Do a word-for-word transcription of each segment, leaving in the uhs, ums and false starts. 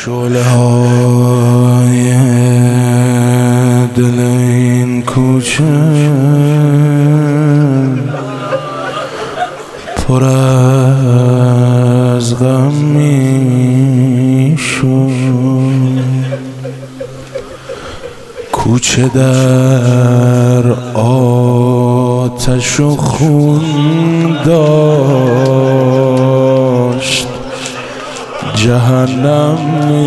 شعله های دل این کوچه پر از غم میشد، کوچه در آتش و خون داشت، جهنم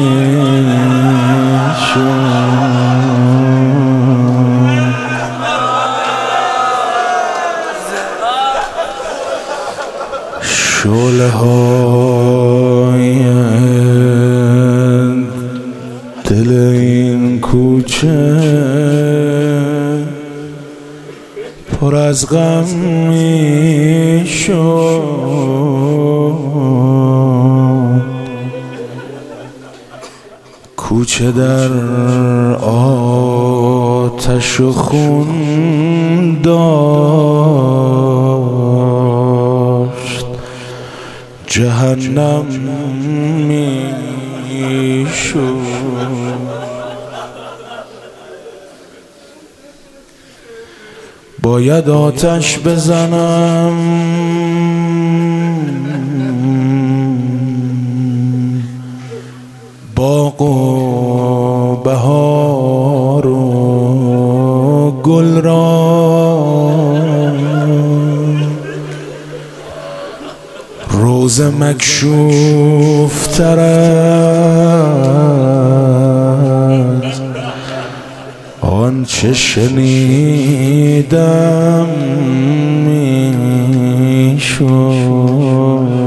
میشد. شعله های دل این کوچه پر از غم میشد، کوچه در آتش و خون داشت، جهنم میشد. باید آتش بزنم باغ و بهار و گل را، روز مکشوف تر از آنچه شنیدم میشد.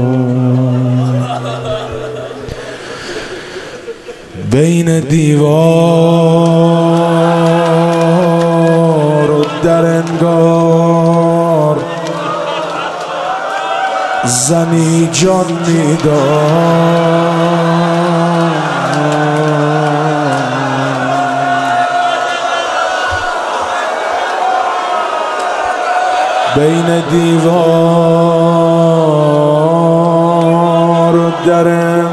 بین دیوار و در انگار زنی جان میداد، بین دیوار و در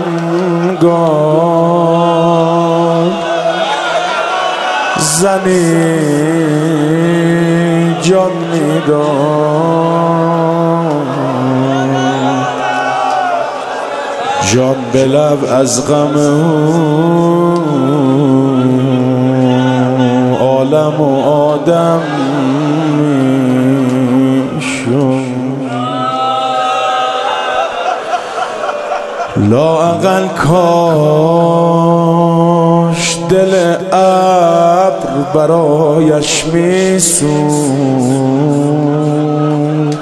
انگار زنی جان میداد، جان به لب از غم او عالم و آدم میشد. لااقل کاش دل ابر برایش میسوخت،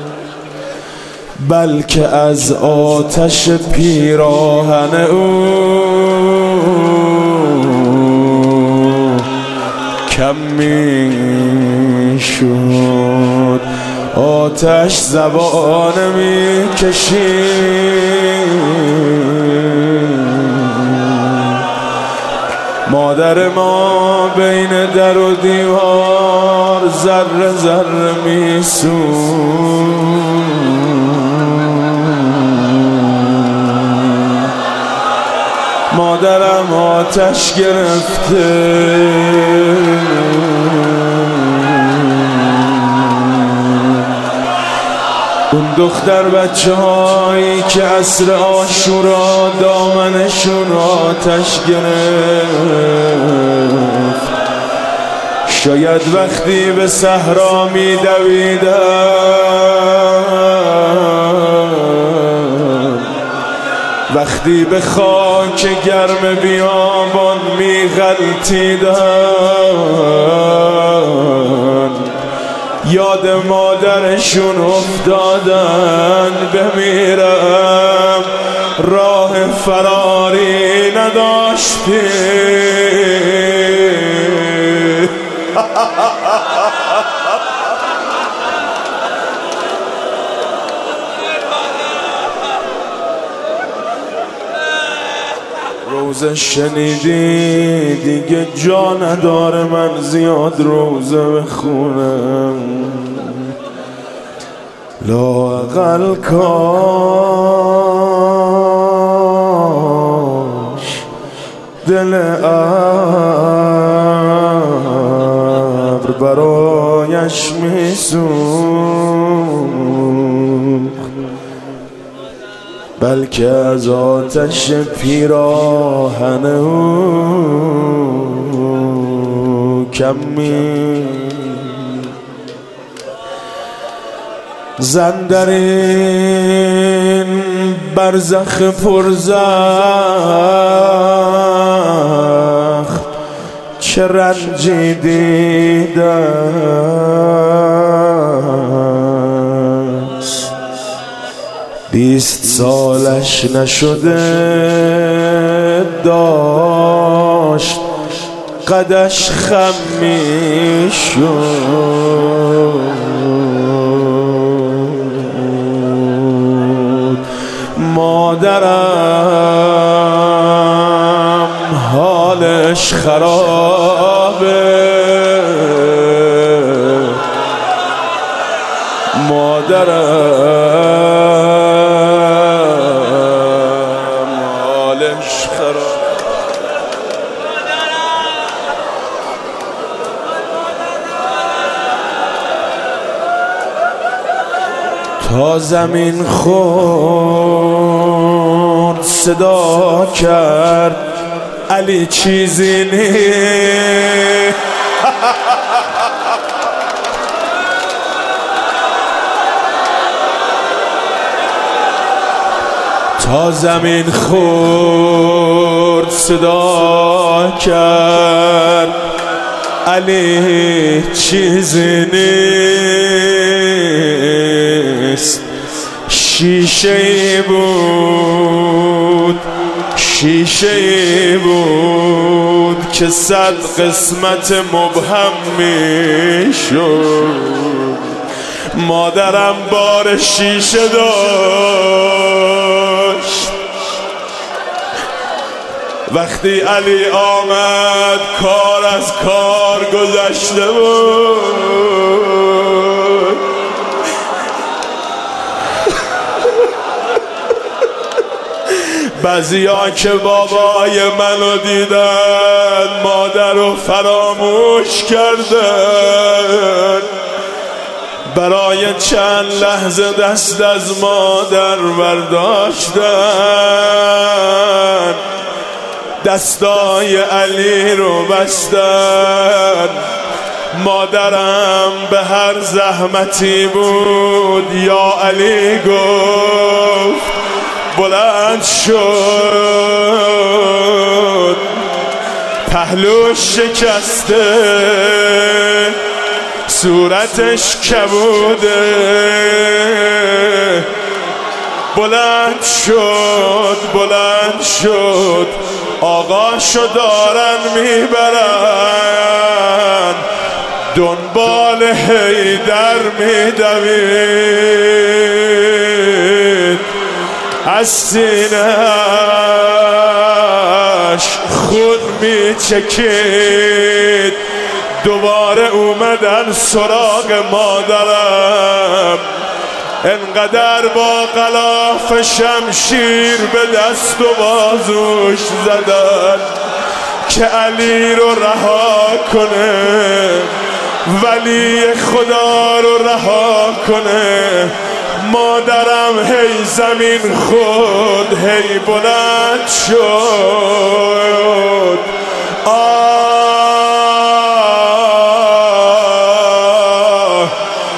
بلکه از آتش پیراهن او کم میشد. آتش زبان میکشید، مادر ما بین در و دیوار ذره ذره میسوخت. مادرم آتش گرفته، اون دختر بچه هایی که عصر عاشورا دامنشون آتش گرفت، شاید وقتی به صحرا می دویدن، وقتی به خاک گرم بیابان می غلطیدن، یاد مادرشون افتادن. بمیرم راه فراری نداشتی، روزه شنیدی دیگه جا نداره من زیاد روزه بخونم. لااقل کاش دل ابر برایش میسوخت، بلکه از آتش پیراهن او کم می زن در این برزخ پرزخم چه رنجی دیده است، بیست سالش نشده داشت قدش خم می شد. مادرم حالش خرابه، مادرم حالش خرابه. تا زمین خورد صدا کرد علی چیزی نیست. تا زمین خورد صدا کرد علی چیزی نیست. شیشه ای بود، شیشه ای بود که صد قسمت مبهم می شد. مادرم بار شیشه داشت، وقتی علی آمد کار از کار گذشته بود. بعضیا که بابای منو دیدن مادر رو فراموش کردن، برای چند لحظه دست از مادر برداشتن، دستای علی رو بستن. مادرم به هر زحمتی بود یا علی گفت بلند شد، پهلوش شکسته، صورتش کبوده. بلند شد، بلند شد، آقاشو دارن میبرن، دنبال حیدر میدوید. از سینه‌اش خون میچکید. دوباره اومدن سراغ مادرم، انقدر با غلاف شمشیر به دست و بازوش زدن که علی رو رها کنه، ولی خدا رو رها کنه. مادرم هی زمین خورد، هی بلند شد. آه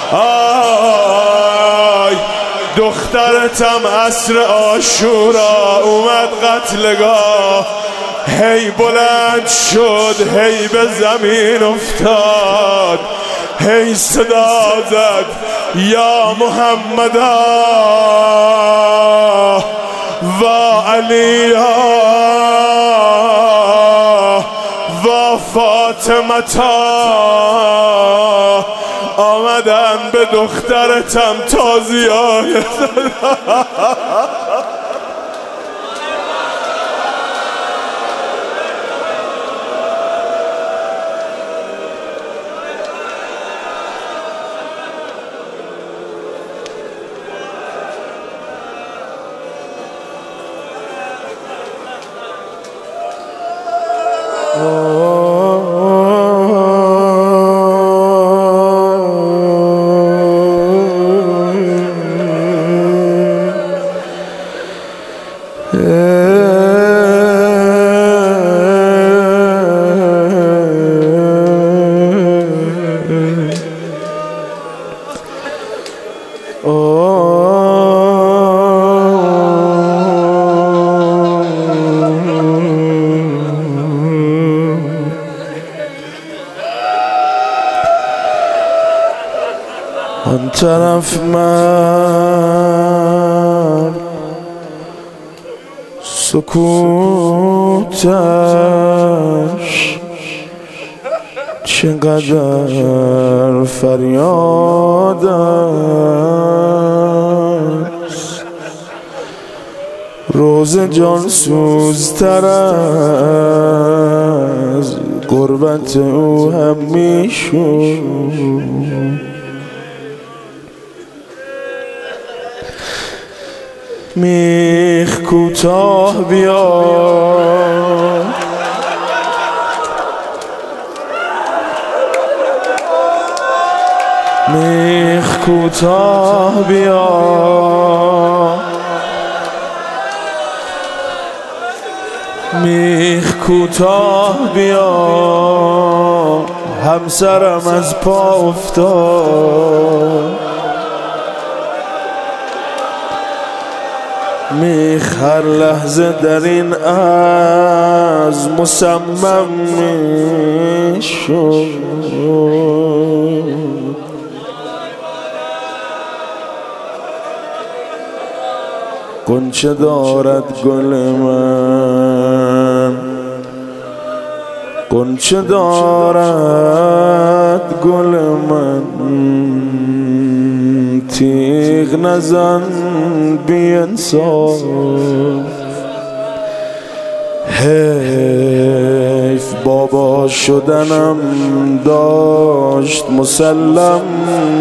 آه دخترتم عصر عاشورا اومد قتلگاه، هی بلند شد، هی به زمین افتاد، هی صدا زد یا محمد و علی و فاطمه. آمدن به دخترتم تازیانه آن طرف من سکوتش چقدر فریاد است، روز جان سوزتر از غربت او هم میشد. میخ کوتاه بیا میخ کوتاه بیا میخ کوتاه بیا همسرم از پا افتاد. میخ هر لحظه در این از مصمم میشد. غنچه دارد گل من، غنچه دارد گل من، تیغ نزن بی انصاف. حیف بابا شدنم داشت مسلم